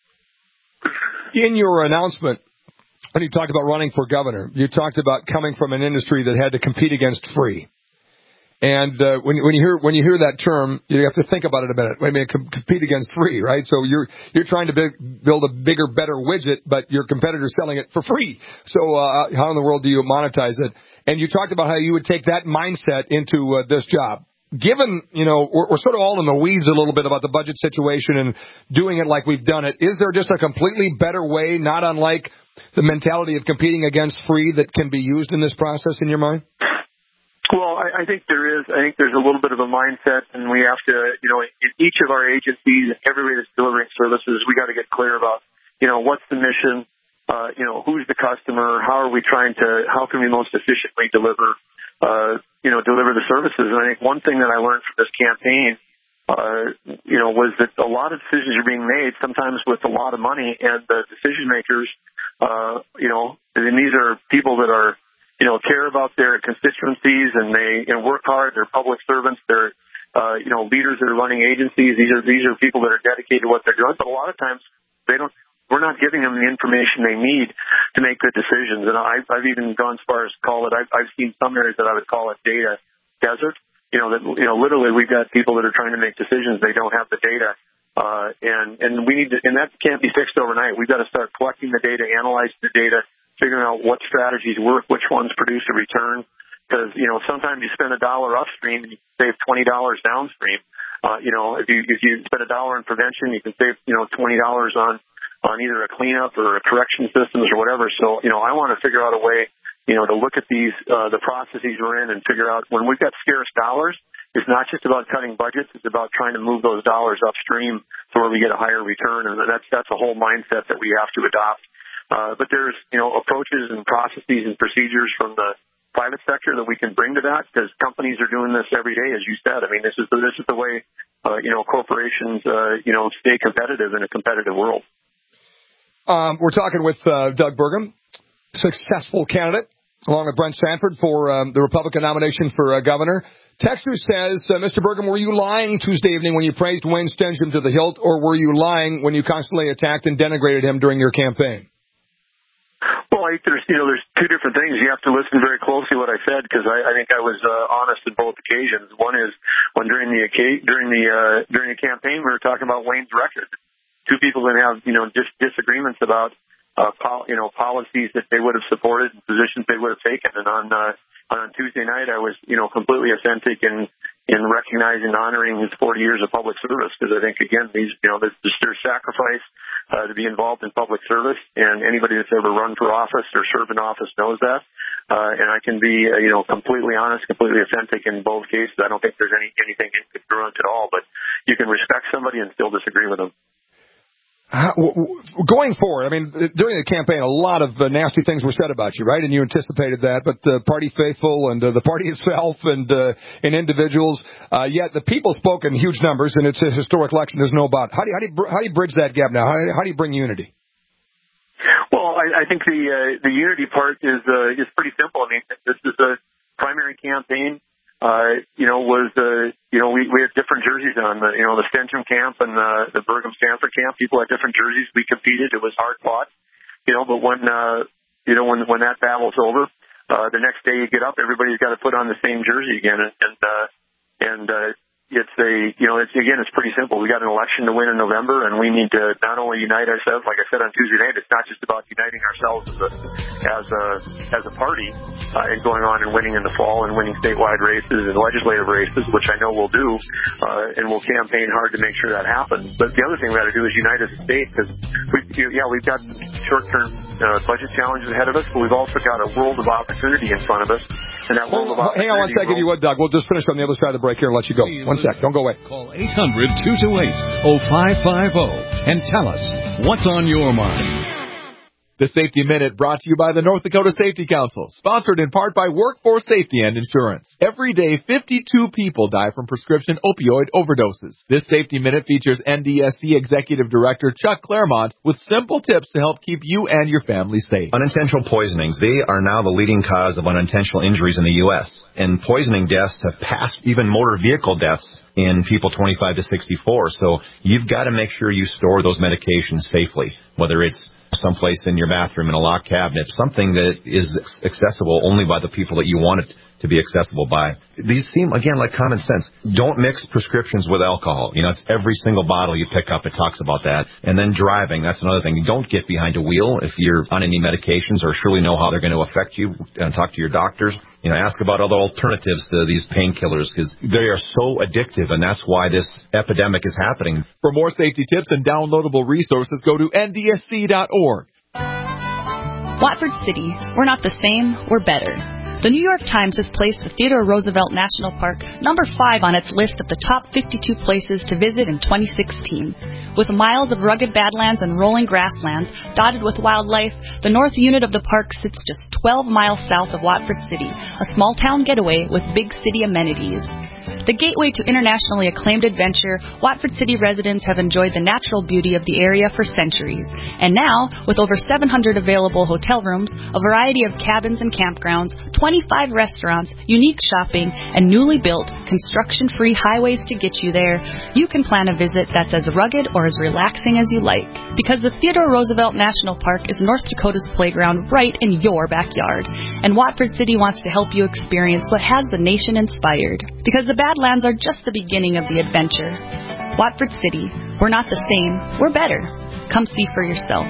In your announcement, when you talked about running for governor, you talked about coming from an industry that had to compete against free. And uh, when, when you hear when you hear that term, you have to think about it a minute. Wait a minute, com- compete against free, right? So you're you're trying to big, build a bigger, better widget, but your competitor's selling it for free. So uh, how in the world do you monetize it? And you talked about how you would take that mindset into uh, this job. Given, you know, we're, we're sort of all in the weeds a little bit about the budget situation and doing it like we've done it. Is there just a completely better way, not unlike the mentality of competing against free, that can be used in this process in your mind? Well, I, I think there is. I think there's a little bit of a mindset, and we have to, you know, in each of our agencies, everybody that's delivering services, we got to get clear about, you know, what's the mission, uh, you know, who's the customer, how are we trying to, how can we most efficiently deliver, uh, you know, deliver the services. And I think one thing that I learned from this campaign, uh, you know, was that a lot of decisions are being made, sometimes with a lot of money, and the decision makers, uh, you know, and these are people that are, you know, care about their constituencies, and they, you know, work hard. They're public servants. They're, uh, you know, leaders that are running agencies. These are, these are people that are dedicated to what they're doing. But a lot of times they don't, we're not giving them the information they need to make good decisions. And I've, I've even gone as far as to call it, I've, I've seen some areas that I would call it data desert. You know, that, you know, literally we've got people that are trying to make decisions. They don't have the data. Uh, and, and we need to, and that can't be fixed overnight. We've got to start collecting the data, analyzing the data, figuring out what strategies work, which ones produce a return. Because, you know, sometimes you spend a dollar upstream and you can save twenty dollars downstream. Uh, you know, if you, if you spend a dollar in prevention, you can save, you know, twenty dollars on, on either a cleanup or a correction systems or whatever. So, you know, I want to figure out a way, you know, to look at these, uh, the processes we're in and figure out when we've got scarce dollars, it's not just about cutting budgets. It's about trying to move those dollars upstream to where we get a higher return. And that's, that's a whole mindset that we have to adopt. Uh, but there's, you know, approaches and processes and procedures from the private sector that we can bring to that, because companies are doing this every day, as you said. I mean, this is the, this is the way, uh, you know, corporations, uh, you know, stay competitive in a competitive world. Um, we're talking with uh, Doug Burgum, successful candidate, along with Brent Sanford for um, the Republican nomination for uh, governor. Texter says, uh, Mister Burgum, were you lying Tuesday evening when you praised Wayne Stensham to the hilt, or were you lying when you constantly attacked and denigrated him during your campaign? Well, I think there's, you know, there's two different things. You have to listen very closely to what I said, because I, I think I was uh, honest in both occasions. One is when during the during the uh, during the campaign we were talking about Wayne's record. Two people that have, you know, dis- disagreements about, uh, pol- you know, policies that they would have supported and positions they would have taken. And on uh, on Tuesday night, I was, you know, completely authentic in in recognizing and honoring his forty years of public service, because I think, again, these, you know, there's, there's sacrifice uh, to be involved in public service, and anybody that's ever run for office or served in office knows that. Uh, and I can be, uh, you know, completely honest, completely authentic in both cases. I don't think there's any anything incongruent at all, but you can respect somebody and still disagree with them. How, going forward, I mean, during the campaign, a lot of uh, nasty things were said about you, right? And you anticipated that. But uh, party faithful and uh, the party itself and uh, and individuals, uh, yet the people spoke in huge numbers, and it's a historic election. There's no doubt. How do you, how do you, how do you bridge that gap now? How, how do you bring unity? Well, I, I think the uh, the unity part is uh, is pretty simple. I mean, this is a primary campaign. Uh, you know, was, uh, you know, we, we had different jerseys on, the, you know, the Stensham camp and the, the Burgum Stanford camp. People had different jerseys. We competed. It was hard fought, you know, but when, uh, you know, when, when that battle's over, uh, the next day you get up, everybody's got to put on the same jersey again. And, and, uh, and, uh, it's a, you know, it's, again, it's pretty simple. We got an election to win in November, and we need to not only unite ourselves, like I said on Tuesday night, it's not just about uniting ourselves as a, as a, as a party, uh, and going on and winning in the fall and winning statewide races and legislative races, which I know we'll do, uh, and we'll campaign hard to make sure that happens. But the other thing we got to do is unite as a state, because we, yeah, we've got short-term uh, budget challenges ahead of us, but we've also got a world of opportunity in front of us. And that world of Hang on one second, you would, Doug. We'll just finish on the other side of the break here and let you go. One sec. Don't go away. Call eight hundred, two two eight, oh five five oh and tell us what's on your mind. The Safety Minute brought to you by the North Dakota Safety Council, sponsored in part by Workforce Safety and Insurance. Every day, fifty-two people die from prescription opioid overdoses. This Safety Minute features N D S C Executive Director Chuck Claremont with simple tips to help keep you and your family safe. Unintentional poisonings, they are now the leading cause of unintentional injuries in the U S And poisoning deaths have passed even motor vehicle deaths in people twenty-five to sixty-four. So you've got to make sure you store those medications safely, whether it's someplace in your bathroom in a locked cabinet, something that is accessible only by the people that you want it to be accessible by. These seem, again, like common sense. Don't mix prescriptions with alcohol. You know, it's every single bottle you pick up, it talks about that. And then driving, that's another thing. Don't get behind a wheel if you're on any medications or surely know how they're going to affect you. And talk to your doctors. You know, ask about other alternatives to these painkillers because they are so addictive, and that's why this epidemic is happening. For more safety tips and downloadable resources, go to N D S C dot org. Watford City. We're not the same, we're better. The New York Times has placed the Theodore Roosevelt National Park number five on its list of the top fifty-two places to visit in twenty sixteen. With miles of rugged badlands and rolling grasslands dotted with wildlife, the north unit of the park sits just twelve miles south of Watford City, a small town getaway with big city amenities. The gateway to internationally acclaimed adventure, Watford City residents have enjoyed the natural beauty of the area for centuries. And now, with over seven hundred available hotel rooms, a variety of cabins and campgrounds, twenty-five restaurants, unique shopping, and newly built, construction-free highways to get you there, you can plan a visit that's as rugged or as relaxing as you like. Because the Theodore Roosevelt National Park is North Dakota's playground right in your backyard. And Watford City wants to help you experience what has the nation inspired. Because the Badlands are just the beginning of the adventure. Watford City, we're not the same, we're better. Come see for yourself.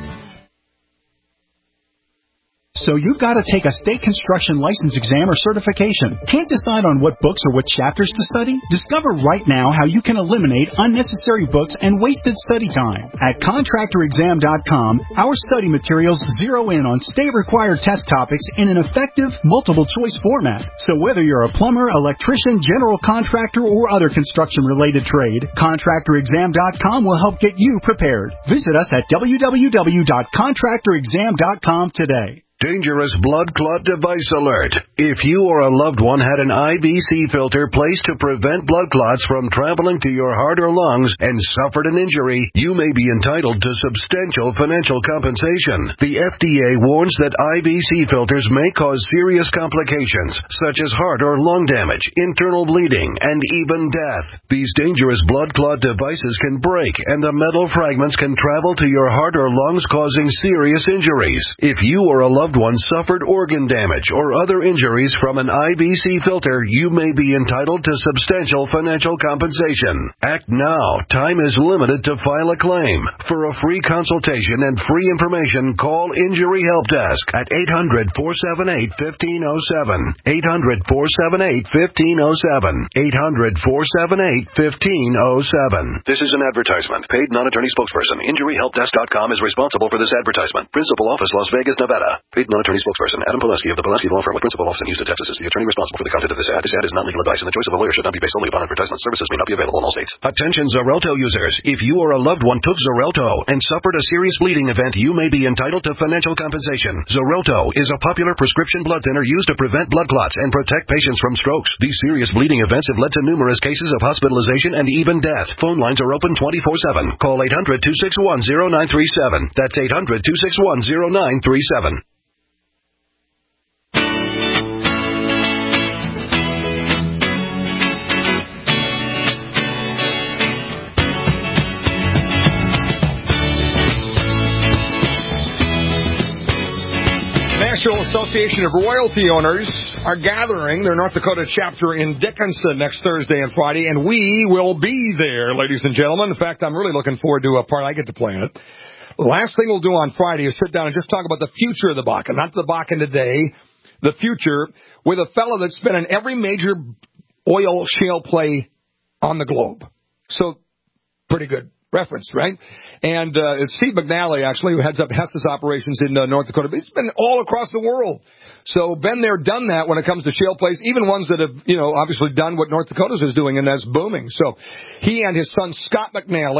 So you've got to take a state construction license exam or certification. Can't decide on what books or what chapters to study? Discover right now how you can eliminate unnecessary books and wasted study time. At contractor exam dot com, our study materials zero in on state-required test topics in an effective, multiple-choice format. So whether you're a plumber, electrician, general contractor, or other construction-related trade, contractor exam dot com will help get you prepared. Visit us at w w w dot contractor exam dot com today. Dangerous blood clot device alert. If you or a loved one had an I V C filter placed to prevent blood clots from traveling to your heart or lungs and suffered an injury, you may be entitled to substantial financial compensation. The F D A warns that I V C filters may cause serious complications, such as heart or lung damage, internal bleeding, and even death. These dangerous blood clot devices can break, and the metal fragments can travel to your heart or lungs, causing serious injuries. If you or a loved loved one suffered organ damage or other injuries from an I V C filter, you may be entitled to substantial financial compensation. Act now. Time is limited to file a claim. For a free consultation and free information, call Injury Help Desk at eight hundred, four seven eight, one five zero seven. eight hundred, four seven eight, one five zero seven. eight hundred, four seven eight, one five zero seven. This is an advertisement. Paid non-attorney spokesperson. Injury Help Desk dot com is responsible for this advertisement. Principal office, Las Vegas, Nevada. Paid non-attorney spokesperson Adam Poleski of the Poleski Law Firm with principal office in Houston, Texas is the attorney responsible for the content of this ad. This ad is not legal advice, and the choice of a lawyer should not be based solely upon advertisement. Services may not be available in all states. Attention Xarelto users. If you or a loved one took Xarelto and suffered a serious bleeding event, you may be entitled to financial compensation. Xarelto is a popular prescription blood thinner used to prevent blood clots and protect patients from strokes. These serious bleeding events have led to numerous cases of hospitalization and even death. Phone lines are open twenty-four seven. Call eight hundred, two six one, zero nine three seven. That's eight hundred, two six one, zero nine three seven. National Association of Royalty Owners are gathering their North Dakota chapter in Dickinson next Thursday and Friday, and we will be there, ladies and gentlemen. In fact, I'm really looking forward to a part. I get to play in it. Last thing we'll do on Friday is sit down and just talk about the future of the Bakken, not the Bakken today, the future, with a fellow that's been in every major oil shale play on the globe. So, pretty good reference, right? And uh, it's Steve McNally, actually, who heads up Hess's operations in uh, North Dakota. But he's been all across the world. So been there, done that when it comes to shale plays, even ones that have, you know, obviously done what North Dakota's is doing, and that's booming. So he and his son, Scott McNally,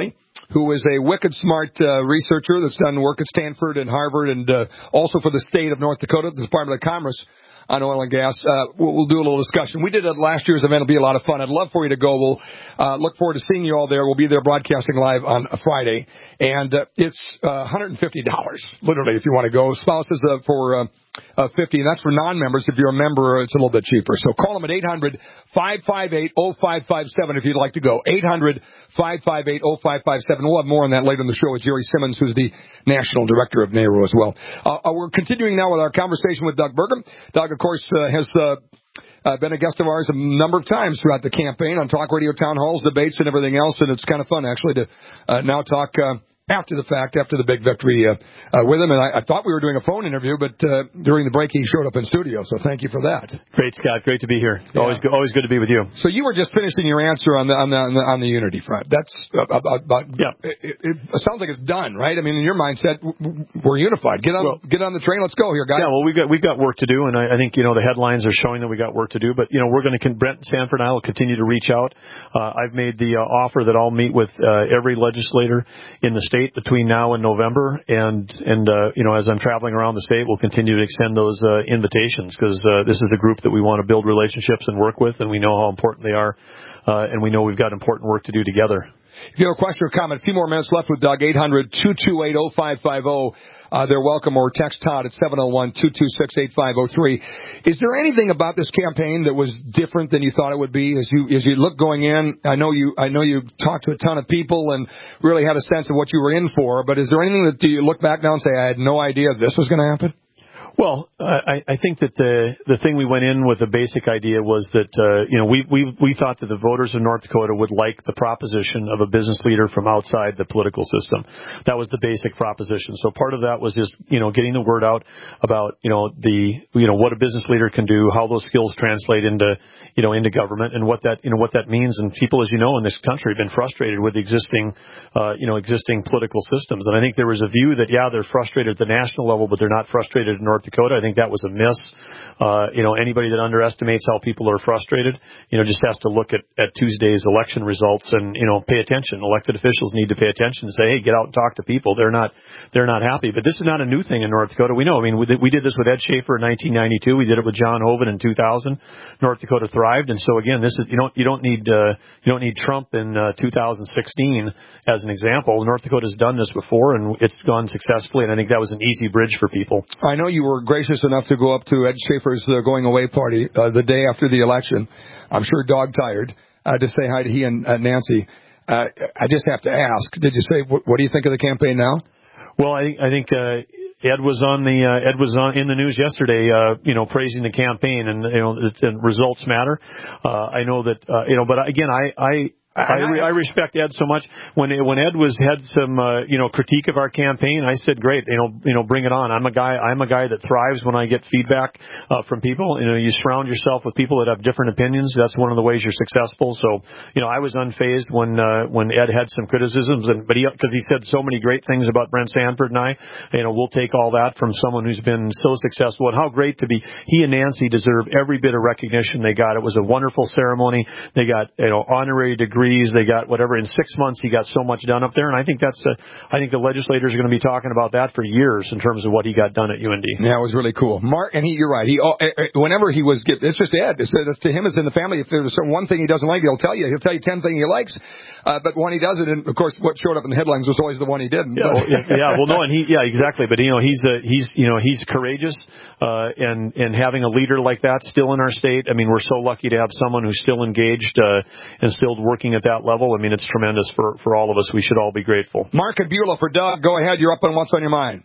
who is a wicked smart uh, researcher that's done work at Stanford and Harvard and uh, also for the state of North Dakota, the Department of Commerce on oil and gas. Uh, we'll, we'll do a little discussion. We did it last year's event. It'll be a lot of fun. I'd love for you to go. We'll uh, look forward to seeing you all there. We'll be there broadcasting live on a Friday. And uh, it's uh, one hundred fifty dollars, literally, if you want to go. Spouses uh, for uh, uh, fifty dollars, and that's for non-members. If you're a member, it's a little bit cheaper. So call them at eight hundred, five five eight, oh five five seven if you'd like to go. eight hundred, five five eight, oh five five seven. We'll have more on that later in the show with Jerry Simmons, who's the National Director of NARU as well. Uh, we're continuing now with our conversation with Doug Burgum. Doug, of course, uh, has uh, uh, been a guest of ours a number of times throughout the campaign on talk radio, town halls, debates, and everything else. And it's kind of fun, actually, to uh, now talk uh, after the fact, after the big victory uh, uh, with him. And I, I thought we were doing a phone interview, but uh, during the break he showed up in studio, so thank you for that. Great, Scott. Great to be here. Yeah. Always, always good to be with you. So you were just finishing your answer on the on the on the, on the unity front. That's about, about yeah. It, it, it sounds like it's done, right? I mean, in your mindset, we're unified. Get on, well, get on the train. Let's go here, guys. Yeah. Well, we got we've got work to do, and I, I think you know the headlines are showing that we got work to do. But you know, we're going to Brent Sanford and I will continue to reach out. Uh, I've made the uh, offer that I'll meet with uh, every legislator in the state between now and in November, and and uh, you know, as I'm traveling around the state, we'll continue to extend those uh, invitations because uh, this is the group that we want to build relationships and work with, and we know how important they are, uh, and we know we've got important work to do together. If you have a question or comment, a few more minutes left with Doug. eight hundred, two two eight, oh five five oh. Uh, they're welcome, or text Todd at seven oh one, two two six, eight five oh three. Is there anything about this campaign that was different than you thought it would be as you as you look going in? I know you I know you talked to a ton of people and really had a sense of what you were in for, but is there anything that do you look back now and say, I had no idea this was going to happen? Well, I, I think that the the thing we went in with the basic idea was that uh, you know we we we thought that the voters of North Dakota would like the proposition of a business leader from outside the political system. That was the basic proposition. So part of that was just you know getting the word out about you know the you know what a business leader can do, how those skills translate into you know into government, and what that you know what that means. And people, as you know, in this country have been frustrated with the existing uh, you know existing political systems. And I think there was a view that yeah they're frustrated at the national level, but they're not frustrated in North Dakota. I think that was a miss. Uh, you know, anybody that underestimates how people are frustrated, you know, just has to look at, at Tuesday's election results and, you know, pay attention. Elected officials need to pay attention and say, hey, get out and talk to people. They're not, they're not happy. But this is not a new thing in North Dakota. We know. I mean, we did, we did this with Ed Schaefer in nineteen ninety-two. We did it with John Hoeven in two thousand. North Dakota thrived. And so again, this is, you don't, you don't need, uh, you don't need Trump in, uh, two thousand sixteen as an example. North Dakota's done this before and it's gone successfully. And I think that was an easy bridge for people. I know you were gracious enough to go up to Ed Schaefer's uh, going away party uh, the day after the election. I'm sure dog tired uh, to say hi to he and uh, Nancy. Uh, I just have to ask, did you say, what, what do you think of the campaign now? Well, I, I think uh, Ed was on the uh, Ed was on in the news yesterday, uh, you know, praising the campaign, and you know, it's, and results matter. Uh, I know that uh, you know, but again, I. I I, re- I respect Ed so much. When when Ed was had some uh, you know critique of our campaign, I said, "Great, you know, you know, bring it on." I'm a guy. I'm a guy that thrives when I get feedback uh, from people. You know, you surround yourself with people that have different opinions. That's one of the ways you're successful. So, you know, I was unfazed when uh, when Ed had some criticisms, and but he because he said so many great things about Brent Sanford and I. You know, we'll take all that from someone who's been so successful, and how great to be. He and Nancy deserve every bit of recognition they got. It was a wonderful ceremony. They got you know honorary degrees. They got whatever. In six months, he got so much done up there, and I think that's the. I think the legislators are going to be talking about that for years in terms of what he got done at U N D. Yeah, it was really cool. Mark, and he, you're right. He, oh, whenever he was, it's just Ed. It's, it's to him, it's in the family. If there's one thing he doesn't like, he'll tell you. He'll tell you ten things he likes, uh, but when he does it, and of course, what showed up in the headlines was always the one he didn't. Yeah, well, yeah, yeah, well, no, and he, yeah, exactly. But you know, he's uh, he's you know he's courageous, uh, and and having a leader like that still in our state. I mean, we're so lucky to have someone who's still engaged uh, and still working at that level. I mean, it's tremendous for, for all of us. We should all be grateful. Mark and Beulah for Doug. Go ahead. You're up on What's on Your Mind.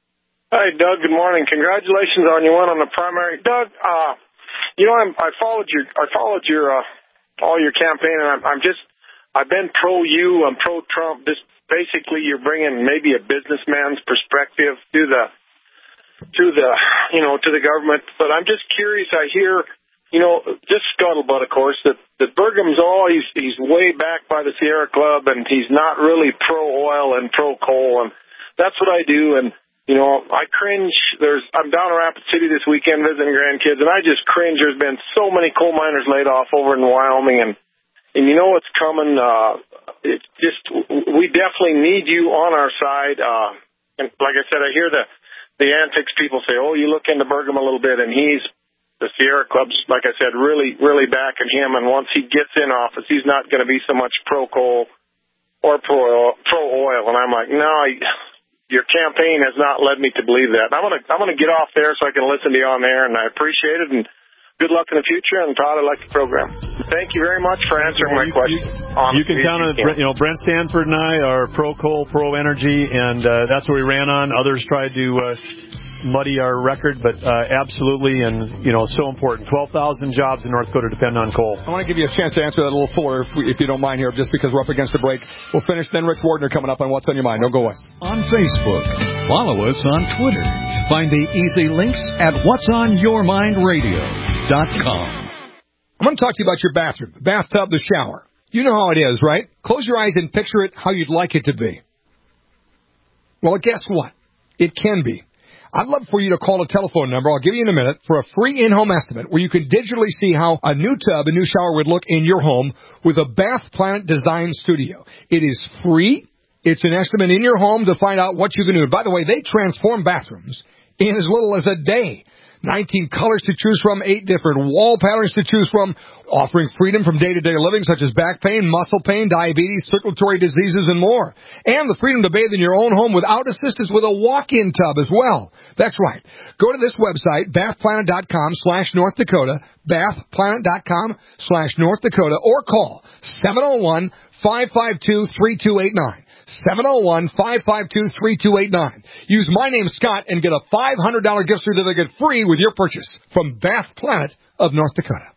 Hi, Doug. Good morning. Congratulations on your win on the primary. Doug, uh, you know, I'm, I followed your, I followed your, uh, all your campaign, and I'm, I'm just, I've been pro you, I'm pro Trump. Just basically, you're bringing maybe a businessman's perspective to the, to the, you know, to the government. But I'm just curious. I hear, you know, just scuttlebutt, of course, that, that Burgum's all, he's, he's way back by the Sierra Club, and he's not really pro-oil and pro-coal, and that's what I do, and, you know, I cringe. There's, I'm down in Rapid City this weekend visiting grandkids, and I just cringe. There's been so many coal miners laid off over in Wyoming, and, and you know what's coming, uh, it's just, we definitely need you on our side. Uh, and like I said, I hear the, the antics people say, oh, you look into Burgum a little bit, and he's, the Sierra Club's, like I said, really, really backing him. And once he gets in office, he's not going to be so much pro-coal or pro-oil. Pro-oil. And I'm like, no, I, your campaign has not led me to believe that. And I'm going to I'm gonna get off there so I can listen to you on there, and I appreciate it. And good luck in the future. And Todd, I like the program. Thank you very much for answering my questions. You can count on, you know, Brent Stanford and I are pro-coal, pro-energy, and uh, that's what we ran on. Others tried to uh, muddy our record, but uh, absolutely, and, you know, so important. twelve thousand jobs in North Dakota depend on coal. I want to give you a chance to answer that a little fuller, if, we, if you don't mind here, just because we're up against the break. We'll finish, then Rich Wardner coming up on What's on Your Mind. Don't go away. On Facebook. Follow us on Twitter. Find the easy links at whats on your mind radio dot com. I'm going to talk to you about your bathroom, bathtub, the shower. You know how it is, right? Close your eyes and picture it how you'd like it to be. Well, guess what? It can be. I'd love for you to call a telephone number, I'll give you in a minute, for a free in-home estimate where you can digitally see how a new tub, a new shower would look in your home with a Bath Planet Design Studio. It is free. It's an estimate in your home to find out what you can do. By the way, they transform bathrooms in as little as a day. nineteen colors to choose from, eight different wall patterns to choose from, offering freedom from day-to-day living such as back pain, muscle pain, diabetes, circulatory diseases, and more. And the freedom to bathe in your own home without assistance with a walk-in tub as well. That's right. Go to this website, bathplanet.com slash North Dakota, bathplanet.com slash North Dakota, or call seven oh one, five five two, three two eight nine. seven oh one, five five two, three two eight nine. Use my name, Scott, and get a five hundred dollars gift certificate free with your purchase from Bath Planet of North Dakota.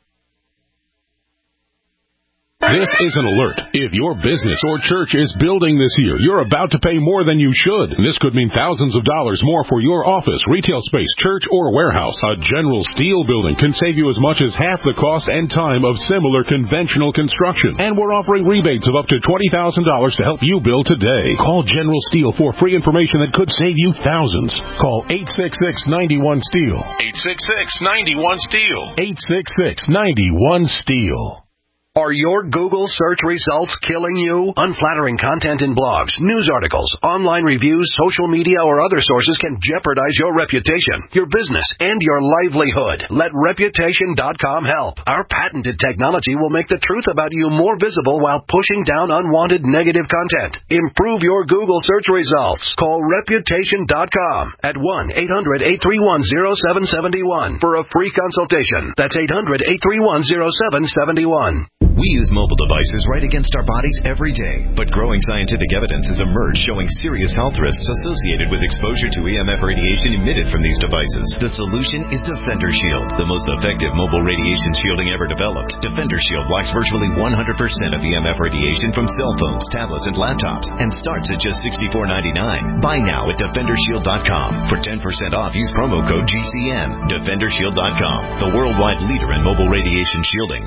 This is an alert. If your business or church is building this year, you're about to pay more than you should. This could mean thousands of dollars more for your office, retail space, church, or warehouse. A General Steel building can save you as much as half the cost and time of similar conventional construction. And we're offering rebates of up to twenty thousand dollars to help you build today. Call General Steel for free information that could save you thousands. Call eight six six, nine one, STEEL. eight six six, nine one, STEEL. eight six six, nine one, STEEL. Are your Google search results killing you? Unflattering content in blogs, news articles, online reviews, social media, or other sources can jeopardize your reputation, your business, and your livelihood. Let Reputation dot com help. Our patented technology will make the truth about you more visible while pushing down unwanted negative content. Improve your Google search results. Call Reputation dot com at one eight hundred, eight three one, zero seven seven one for a free consultation. That's eight hundred, eight three one, zero seven seven one. We use mobile devices right against our bodies every day, but growing scientific evidence has emerged showing serious health risks associated with exposure to E M F radiation emitted from these devices. The solution is Defender Shield, the most effective mobile radiation shielding ever developed. Defender Shield blocks virtually one hundred percent of E M F radiation from cell phones, tablets, and laptops, and starts at just sixty-four ninety-nine. Buy now at Defender Shield dot com. For ten percent off, use promo code G C M. Defender Shield dot com, the worldwide leader in mobile radiation shielding.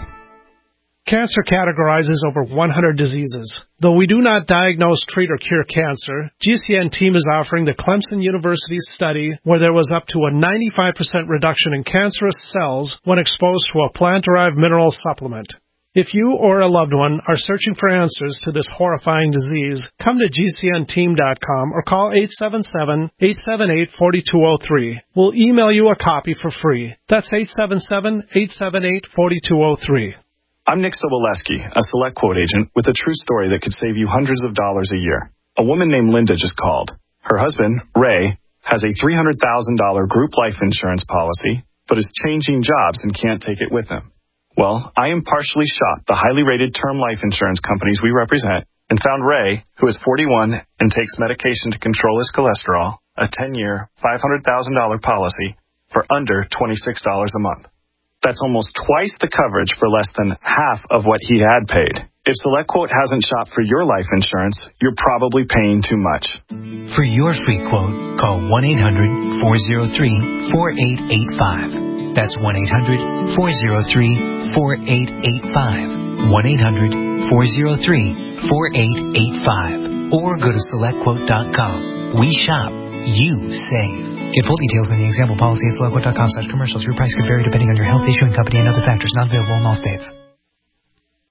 Cancer categorizes over one hundred diseases. Though we do not diagnose, treat, or cure cancer, G C N team is offering the Clemson University study where there was up to a ninety-five percent reduction in cancerous cells when exposed to a plant-derived mineral supplement. If you or a loved one are searching for answers to this horrifying disease, come to G C N team dot com or call eight seven seven, eight seven eight, four two zero three. We'll email you a copy for free. That's eight seven seven, eight seven eight, four two zero three. I'm Nick Soboleski, a Select Quote agent with a true story that could save you hundreds of dollars a year. A woman named Linda just called. Her husband, Ray, has a three hundred thousand dollars group life insurance policy, but is changing jobs and can't take it with him. Well, I impartially shopped the highly rated term life insurance companies we represent and found Ray, who is forty-one and takes medication to control his cholesterol, a ten-year, five hundred thousand dollars policy for under twenty-six dollars a month. That's almost twice the coverage for less than half of what he had paid. If SelectQuote hasn't shopped for your life insurance, you're probably paying too much. For your free quote, call one eight hundred, four oh three, four eight eight five. That's one eight hundred, four oh three, four eight eight five. one eight hundred, four oh three, four eight eight five. Or go to select quote dot com. We shop, you save. Get full details in the example policy at select quote dot com slash commercials. Your price could vary depending on your health, issuing company, and other factors not available in all states.